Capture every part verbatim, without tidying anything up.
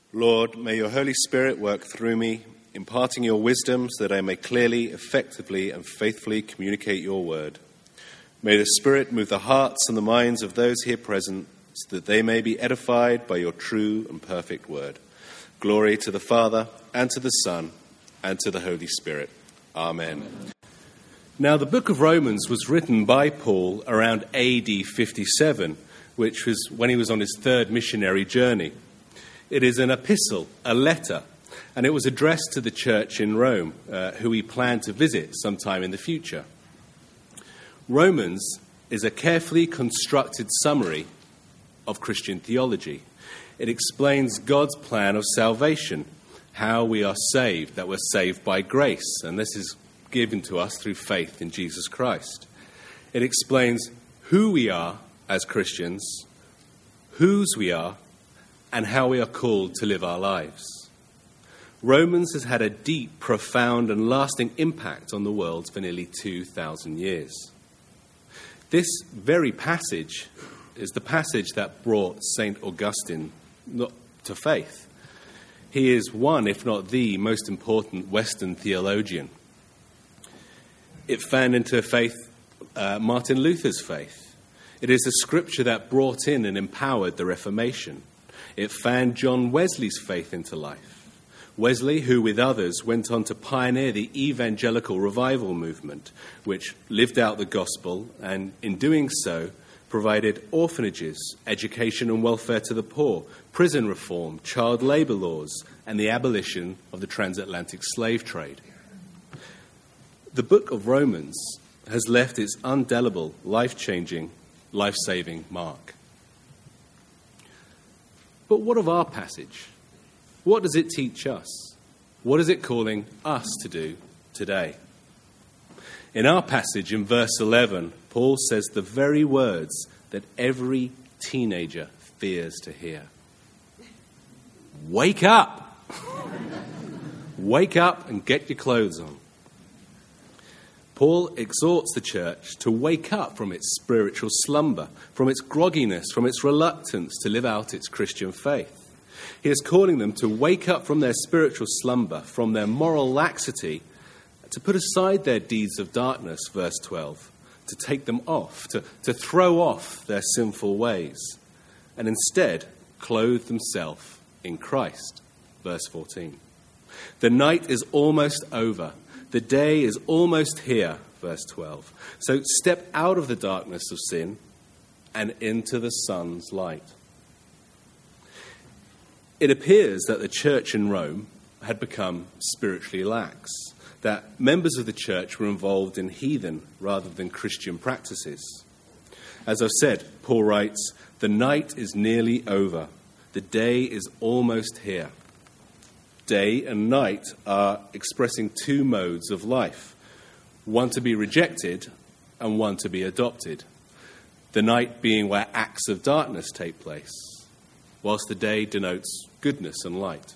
Lord, may your Holy Spirit work through me, imparting your wisdom so that I may clearly, effectively, and faithfully communicate your word. May the Spirit move the hearts and the minds of those here present so that they may be edified by your true and perfect word. Glory to the Father, and to the Son, and to the Holy Spirit. Amen. Amen. Now, the book of Romans was written by Paul around A D fifty-seven, which was when he was on his third missionary journey. It is an epistle, a letter, and it was addressed to the church in Rome, uh, who he planned to visit sometime in the future. Romans is a carefully constructed summary of Christian theology. It explains God's plan of salvation, how we are saved, that we're saved by grace, and this is given to us through faith in Jesus Christ. It explains who we are as Christians, whose we are, and how we are called to live our lives. Romans has had a deep, profound, and lasting impact on the world for nearly two thousand years. This very passage is the passage that brought Saint Augustine to faith. He is one, if not the, most important Western theologian. It fanned into faith uh, Martin Luther's faith. It is a scripture that brought in and empowered the Reformation. It fanned John Wesley's faith into life. Wesley, who with others went on to pioneer the evangelical revival movement, which lived out the gospel and, in doing so, provided orphanages, education and welfare to the poor, prison reform, child labour laws, and the abolition of the transatlantic slave trade. The book of Romans has left its indelible, life-changing, life-saving mark. But what of our passage? What does it teach us? What is it calling us to do today? In our passage, in verse eleven, Paul says the very words that every teenager fears to hear. Wake up! Wake up and get your clothes on. Paul exhorts the church to wake up from its spiritual slumber, from its grogginess, from its reluctance to live out its Christian faith. He is calling them to wake up from their spiritual slumber, from their moral laxity, to put aside their deeds of darkness, verse twelve, to take them off, to, to throw off their sinful ways, and instead clothe themselves in Christ, verse fourteen. The night is almost over. The day is almost here, verse twelve. So step out of the darkness of sin and into the sun's light. It appears that the church in Rome had become spiritually lax, that members of the church were involved in heathen rather than Christian practices. As I've said, Paul writes, the night is nearly over. The day is almost here. Day and night are expressing two modes of life, one to be rejected and one to be adopted. The night being where acts of darkness take place, whilst the day denotes goodness and light.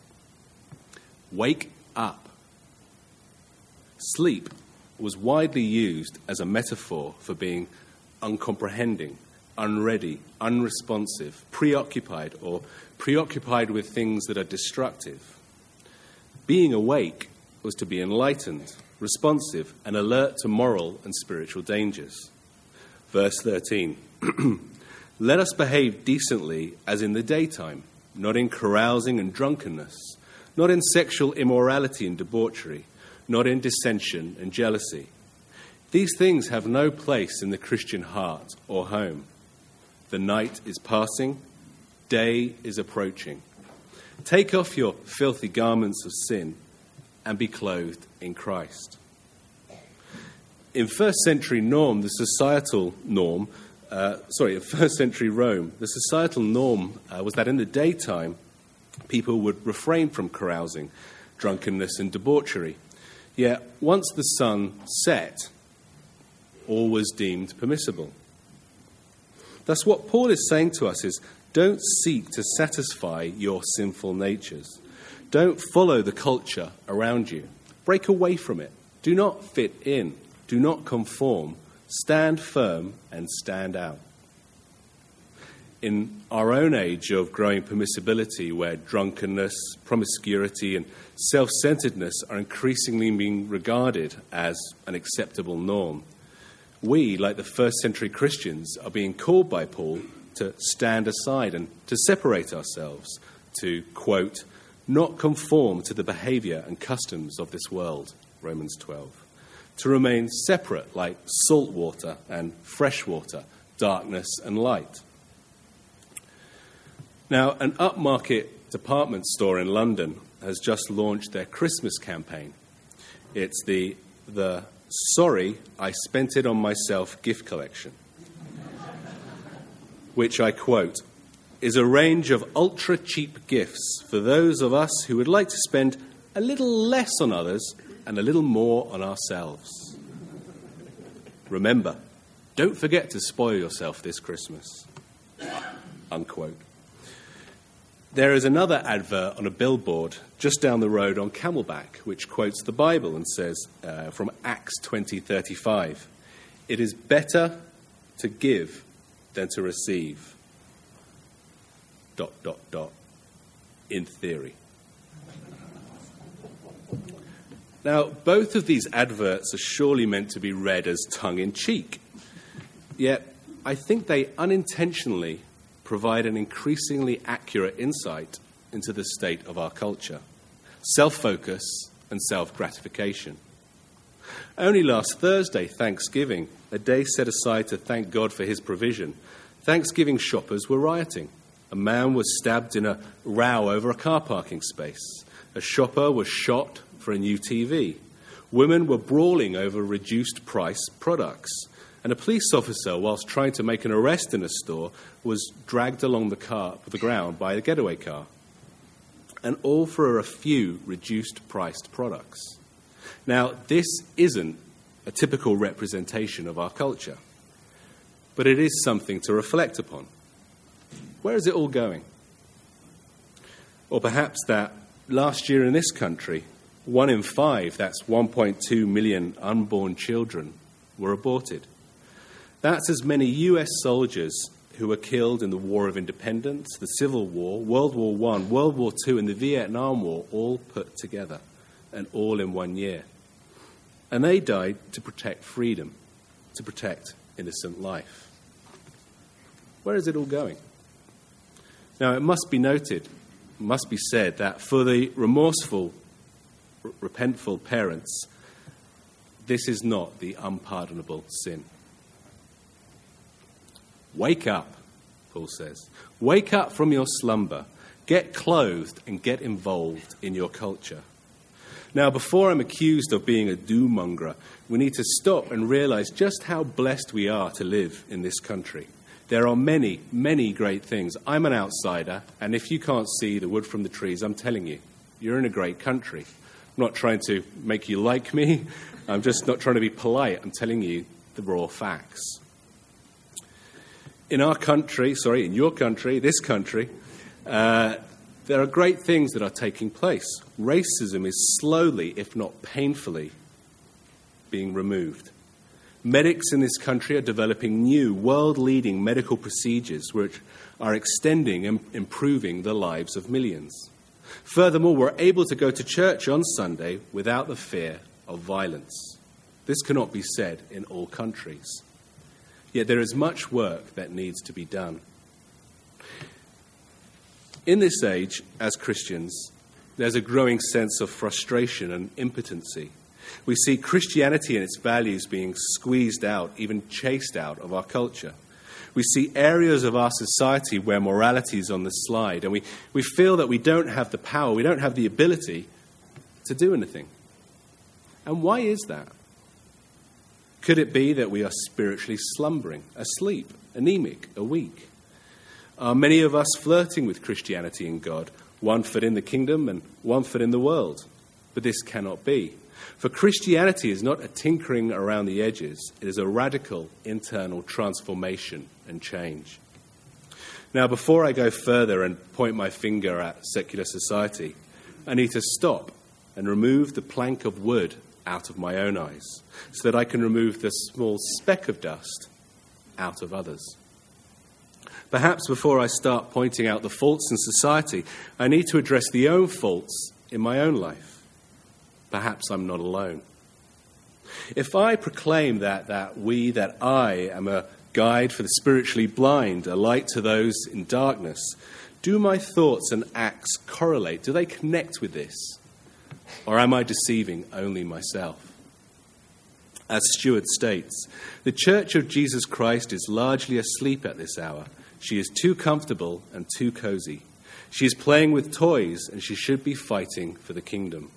Wake up. Sleep was widely used as a metaphor for being uncomprehending, unready, unresponsive, preoccupied, or preoccupied with things that are destructive. Being awake was to be enlightened, responsive, and alert to moral and spiritual dangers. Verse thirteen, let us behave decently as in the daytime, not in carousing and drunkenness, not in sexual immorality and debauchery, not in dissension and jealousy. These things have no place in the Christian heart or home. The night is passing, day is approaching. Take off your filthy garments of sin and be clothed in Christ. In first century norm, the societal norm, uh, sorry, in first century Rome, the societal norm uh, was that in the daytime, people would refrain from carousing, drunkenness and debauchery. Yet once the sun set, all was deemed permissible. Thus what Paul is saying to us is, don't seek to satisfy your sinful natures. Don't follow the culture around you. Break away from it. Do not fit in. Do not conform. Stand firm and stand out. In our own age of growing permissibility, where drunkenness, promiscuity, and self-centeredness are increasingly being regarded as an acceptable norm, we, like the first century Christians, are being called by Paul to stand aside and to separate ourselves, to, quote, not conform to the behavior and customs of this world, Romans twelve, to remain separate like salt water and fresh water, darkness and light. Now, an upmarket department store in London has just launched their Christmas campaign. It's the, the Sorry, I Spent It on Myself gift collection, which I quote, is a range of ultra-cheap gifts for those of us who would like to spend a little less on others and a little more on ourselves. Remember, don't forget to spoil yourself this Christmas. Unquote. There is another advert on a billboard just down the road on Camelback, which quotes the Bible and says, uh, from Acts twenty thirty-five, "It is better to give than to receive." Dot, dot, dot. In theory. Now, both of these adverts are surely meant to be read as tongue-in-cheek. Yet, I think they unintentionally provide an increasingly accurate insight into the state of our culture, self-focus and self-gratification. Only last Thursday, Thanksgiving, a day set aside to thank God for his provision, Thanksgiving shoppers were rioting. A man was stabbed in a row over a car parking space. A shopper was shot for a new T V. Women were brawling over reduced-price products. And a police officer, whilst trying to make an arrest in a store, was dragged along the, car, the ground by a getaway car. And all for a few reduced-priced products. Now, this isn't a typical representation of our culture, but it is something to reflect upon. Where is it all going? Or perhaps that last year in this country, one in five, that's one point two million unborn children, were aborted. That's as many U S soldiers who were killed in the War of Independence, the Civil War, World War One, World War Two, and the Vietnam War, all put together, and all in one year. And they died to protect freedom, to protect innocent life. Where is it all going? Now, it must be noted, must be said, that for the remorseful, r- repentful parents, this is not the unpardonable sin. Wake up, Paul says. Wake up from your slumber. Get clothed and get involved in your culture. Now, before I'm accused of being a doom-monger, we need to stop and realize just how blessed we are to live in this country. There are many, many great things. I'm an outsider, and if you can't see the wood from the trees, I'm telling you, you're in a great country. I'm not trying to make you like me. I'm just not trying to be polite. I'm telling you the raw facts. In our country, sorry, in your country, this country, uh, there are great things that are taking place. Racism is slowly, if not painfully, being removed. Medics in this country are developing new, world-leading medical procedures which are extending and improving the lives of millions. Furthermore, we're able to go to church on Sunday without the fear of violence. This cannot be said in all countries. Yet there is much work that needs to be done. In this age, as Christians, there's a growing sense of frustration and impotency. We see Christianity and its values being squeezed out, even chased out of our culture. We see areas of our society where morality is on the slide, and we, we feel that we don't have the power, we don't have the ability to do anything. And why is that? Could it be that we are spiritually slumbering, asleep, anemic, or weak? Are many of us flirting with Christianity and God, one foot in the kingdom and one foot in the world? But this cannot be. For Christianity is not a tinkering around the edges. It is a radical internal transformation and change. Now, before I go further and point my finger at secular society, I need to stop and remove the plank of wood out of my own eyes so that I can remove the small speck of dust out of others. Perhaps before I start pointing out the faults in society, I need to address the own faults in my own life. Perhaps I'm not alone. If I proclaim that, that we, that I am a guide for the spiritually blind, a light to those in darkness, do my thoughts and acts correlate? Do they connect with this? Or am I deceiving only myself? As Stewart states, the Church of Jesus Christ is largely asleep at this hour. She is too comfortable and too cozy. She is playing with toys, and she should be fighting for the kingdom.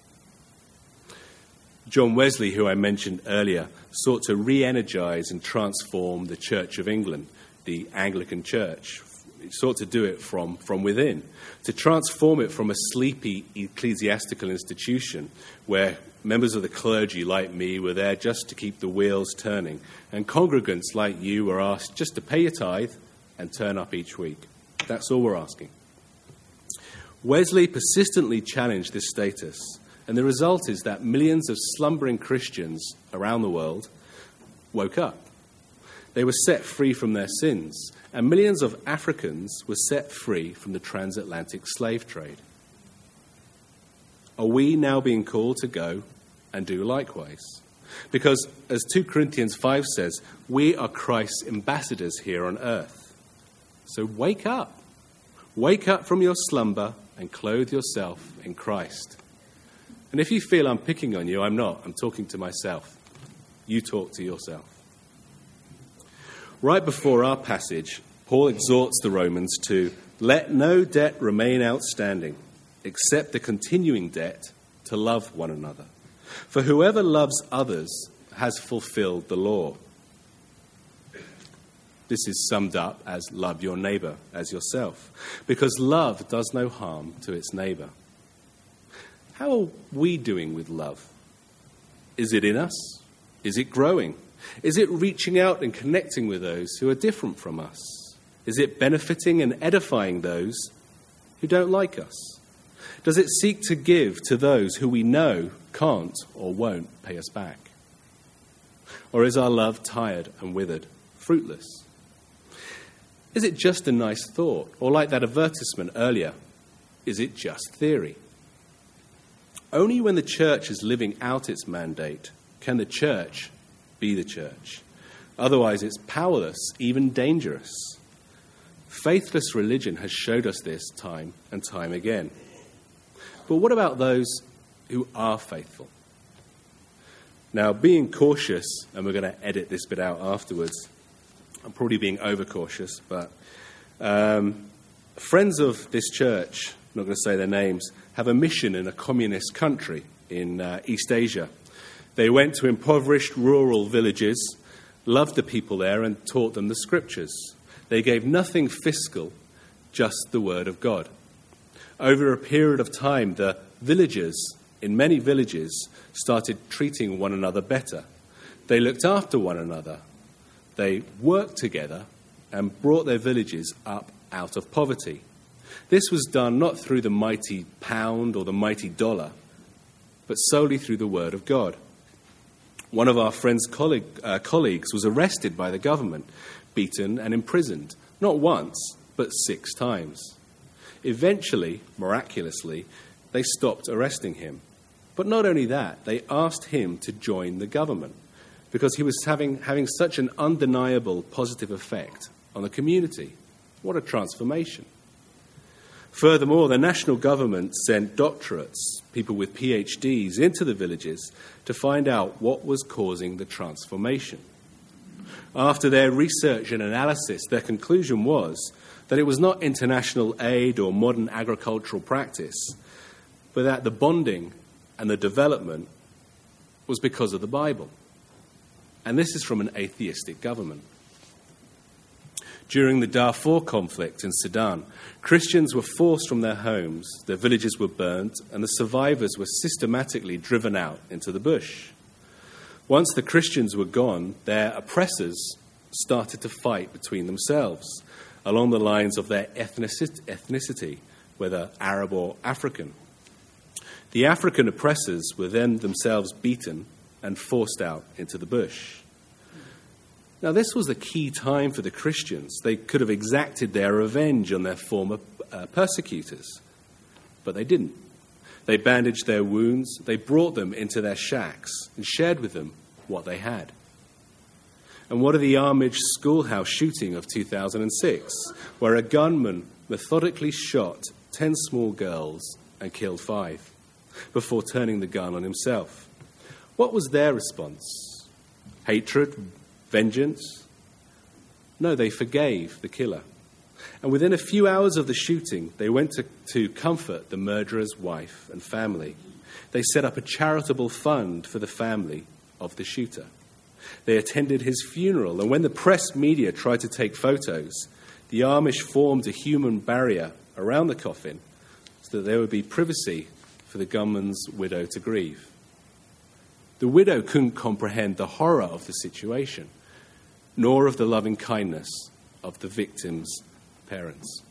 John Wesley, who I mentioned earlier, sought to re-energize and transform the Church of England, the Anglican Church. He sought to do it from, from within, to transform it from a sleepy ecclesiastical institution where members of the clergy like me were there just to keep the wheels turning, and congregants like you were asked just to pay your tithe and turn up each week. That's all we're asking. Wesley persistently challenged this status, and the result is that millions of slumbering Christians around the world woke up. They were set free from their sins, and millions of Africans were set free from the transatlantic slave trade. Are we now being called to go and do likewise? Because, as Second Corinthians five says, we are Christ's ambassadors here on earth. So wake up. Wake up from your slumber and clothe yourself in Christ. And if you feel I'm picking on you, I'm not. I'm talking to myself. You talk to yourself. Right before our passage, Paul exhorts the Romans to let no debt remain outstanding, except the continuing debt to love one another. For whoever loves others has fulfilled the law. This is summed up as love your neighbor as yourself, because love does no harm to its neighbor. How are we doing with love? Is it in us? Is it growing? Is it reaching out and connecting with those who are different from us? Is it benefiting and edifying those who don't like us? Does it seek to give to those who we know can't or won't pay us back? Or is our love tired and withered, fruitless? Is it just a nice thought? Or like that advertisement earlier, is it just theory? Only when the church is living out its mandate can the church be the church. Otherwise, it's powerless, even dangerous. Faithless religion has showed us this time and time again. But what about those who are faithful? Now, being cautious, and we're going to edit this bit out afterwards, I'm probably being overcautious, but um, friends of this church, I'm not going to say their names, have a mission in a communist country in uh, East Asia. They went to impoverished rural villages, loved the people there, and taught them the scriptures. They gave nothing fiscal, just the word of God. Over a period of time, the villagers in many villages started treating one another better. They looked after one another. They worked together and brought their villages up out of poverty. This was done not through the mighty pound or the mighty dollar, but solely through the word of God. One of our friend's colleague, uh, colleagues was arrested by the government, beaten and imprisoned, not once, but six times. Eventually, miraculously, they stopped arresting him. But not only that, they asked him to join the government because he was having, having such an undeniable positive effect on the community. What a transformation. Furthermore, the national government sent doctorates, people with P H Ds, into the villages to find out what was causing the transformation. After their research and analysis, their conclusion was that it was not international aid or modern agricultural practice, but that the bonding and the development was because of the Bible. And this is from an atheistic government. During the Darfur conflict in Sudan, Christians were forced from their homes, their villages were burnt, and the survivors were systematically driven out into the bush. Once the Christians were gone, their oppressors started to fight between themselves along the lines of their ethnicity, whether Arab or African. The African oppressors were then themselves beaten and forced out into the bush. Now, this was the key time for the Christians. They could have exacted their revenge on their former uh, persecutors, but they didn't. They bandaged their wounds, they brought them into their shacks and shared with them what they had. And what of the Armidge schoolhouse shooting of two thousand six, where a gunman methodically shot ten small girls and killed five before turning the gun on himself? What was their response? Hatred? Vengeance? No, they forgave the killer. And within a few hours of the shooting, they went to, to comfort the murderer's wife and family. They set up a charitable fund for the family of the shooter. They attended his funeral, and when the press media tried to take photos, the Amish formed a human barrier around the coffin so that there would be privacy for the gunman's widow to grieve. The widow couldn't comprehend the horror of the situation, nor of the loving kindness of the victim's parents.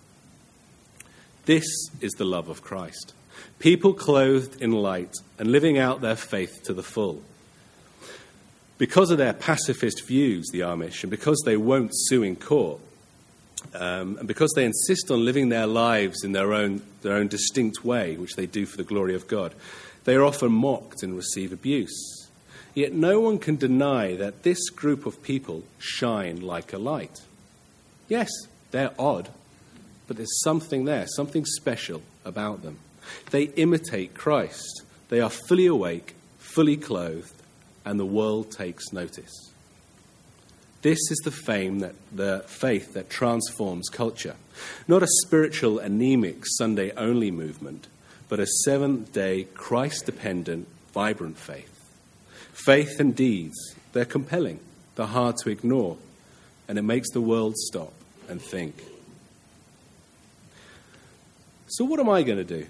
This is the love of Christ. People clothed in light and living out their faith to the full. Because of their pacifist views, the Amish, and because they won't sue in court, um, and because they insist on living their lives in their own, their own distinct way, which they do for the glory of God, they are often mocked and receive abuse. Yet no one can deny that this group of people shine like a light. Yes, they're odd, but there's something there, something special about them. They imitate Christ. They are fully awake, fully clothed, and the world takes notice. This is the fame that the faith that transforms culture. Not a spiritual, anemic, Sunday-only movement, but a seventh-day, Christ-dependent, vibrant faith. Faith and deeds, they're compelling, they're hard to ignore, and it makes the world stop and think. So what am I going to do?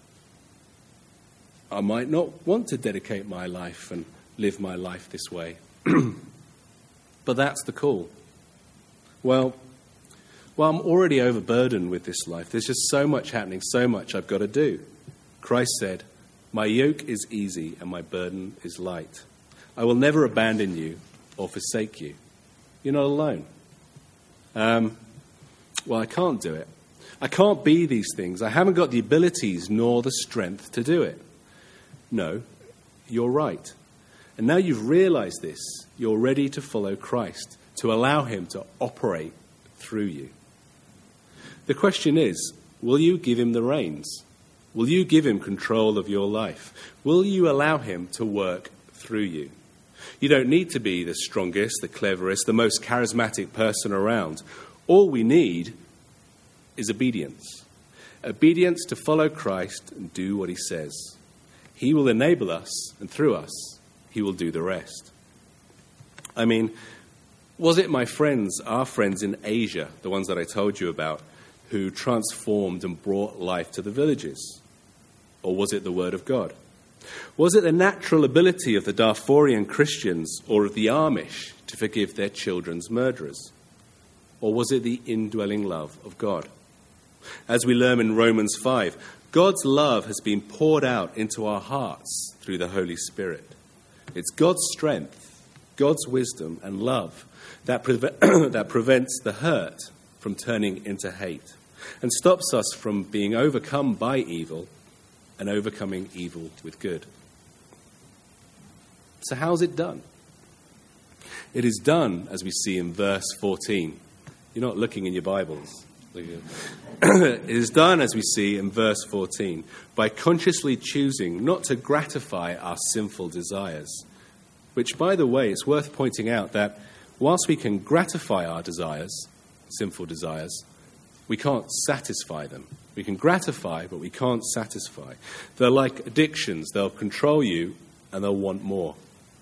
I might not want to dedicate my life and live my life this way. But that's the call. Well, well, I'm already overburdened with this life. There's just so much happening, so much I've got to do. Christ said, "My yoke is easy and my burden is light. I will never abandon you or forsake you." You're not alone. Um, well, I can't do it. I can't be these things. I haven't got the abilities nor the strength to do it. No, you're right. And now you've realized this, you're ready to follow Christ, to allow him to operate through you. The question is, will you give him the reins? Will you give him control of your life? Will you allow him to work through you? You don't need to be the strongest, the cleverest, the most charismatic person around. All we need is obedience. Obedience to follow Christ and do what he says. He will enable us, and through us, he will do the rest. I mean, was it my friends, our friends in Asia, the ones that I told you about, who transformed and brought life to the villages? Or was it the word of God? Was it the natural ability of the Darfurian Christians or of the Amish to forgive their children's murderers? Or was it the indwelling love of God? As we learn in Romans five, God's love has been poured out into our hearts through the Holy Spirit. It's God's strength, God's wisdom and love that, pre- that prevents the hurt from turning into hate and stops us from being overcome by evil and overcoming evil with good. So how's it done? It is done, as we see in verse fourteen. You're not looking in your Bibles. It is done, as we see in verse fourteen, by consciously choosing not to gratify our sinful desires. Which, by the way, it's worth pointing out that whilst we can gratify our desires, sinful desires, we can't satisfy them. We can gratify, but we can't satisfy. They're like addictions. They'll control you, and they'll want more.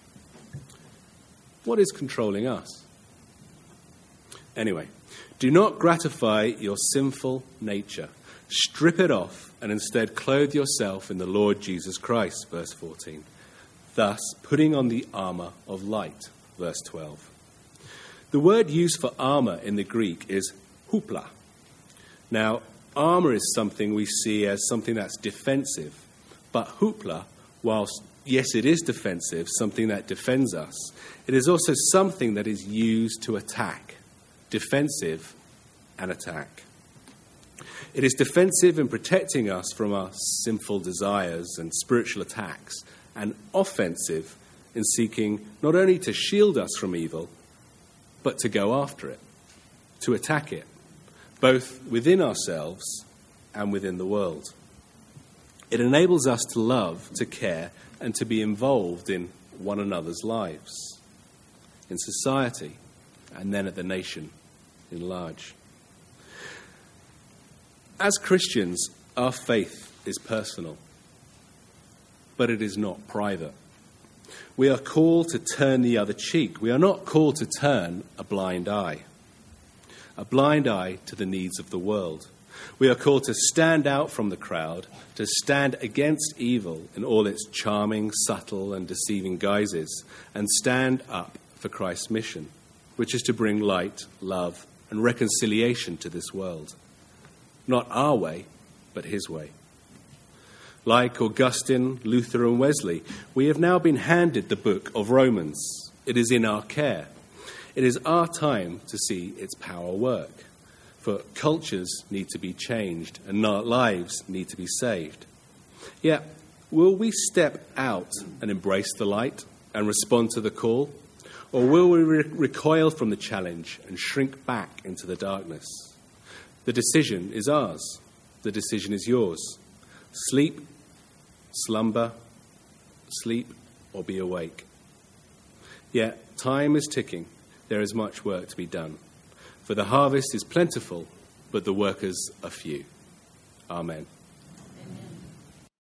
What is controlling us? Anyway, do not gratify your sinful nature. Strip it off and instead clothe yourself in the Lord Jesus Christ, verse fourteen. Thus, putting on the armor of light, verse twelve. The word used for armor in the Greek is hupla. Now, armor is something we see as something that's defensive, but hupla, whilst yes, it is defensive, something that defends us. It is also something that is used to attack. Defensive and attack. It is defensive in protecting us from our sinful desires and spiritual attacks, and offensive in seeking not only to shield us from evil, but to go after it, to attack it, both within ourselves and within the world. It enables us to love, to care, and to be involved in one another's lives, in society, and then at the nation in large. As Christians, our faith is personal, but it is not private. We are called to turn the other cheek. We are not called to turn a blind eye, a blind eye to the needs of the world. We are called to stand out from the crowd, to stand against evil in all its charming, subtle, and deceiving guises, and stand up for Christ's mission, which is to bring light, love, and reconciliation to this world. Not our way, but his way. Like Augustine, Luther, and Wesley, we have now been handed the book of Romans. It is in our care. It is our time to see its power work. For cultures need to be changed and our lives need to be saved. Yet, will we step out and embrace the light and respond to the call? Or will we re- recoil from the challenge and shrink back into the darkness? The decision is ours. The decision is yours. Sleep, slumber, sleep, or be awake. Yet, time is ticking. There is much work to be done. For the harvest is plentiful, but the workers are few. Amen.